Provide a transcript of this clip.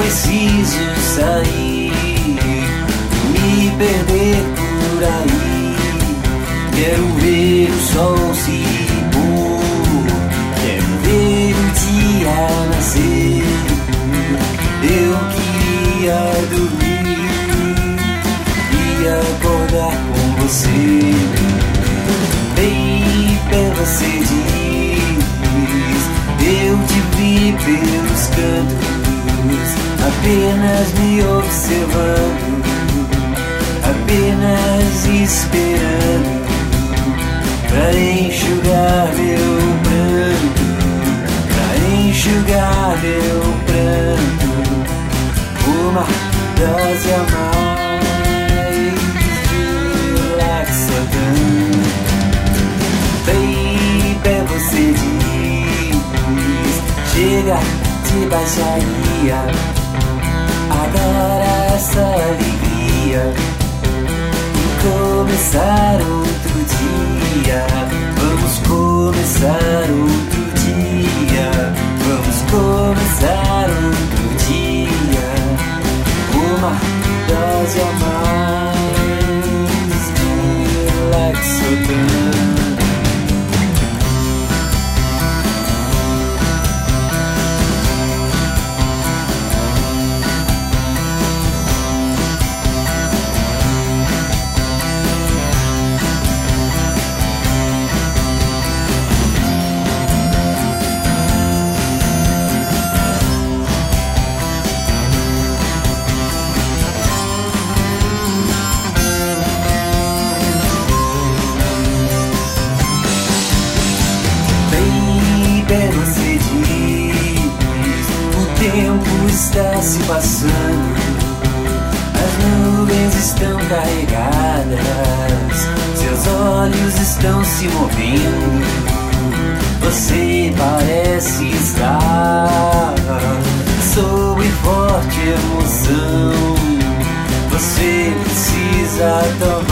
preciso sair, me perder por aí. Quero ver o sol se pôr, quero ver o dia nascer. Eu queria dormir e acordar com você. Baby, você diz, eu te vi pelos cantos, apenas me observando, apenas esperando pra enxugar meu pranto, pra enxugar meu pranto. O mar das jamais relaxadão. Baby, você diz, chega de baixaria, agora essa alegria de começar outro dia. Vamos começar outro dia, vamos começar outro dia. O mar das jamais relaxadão. Você diz, o tempo está se passando, as nuvens estão carregadas, seus olhos estão se movendo. Você parece estar sob forte emoção. Você precisa tomar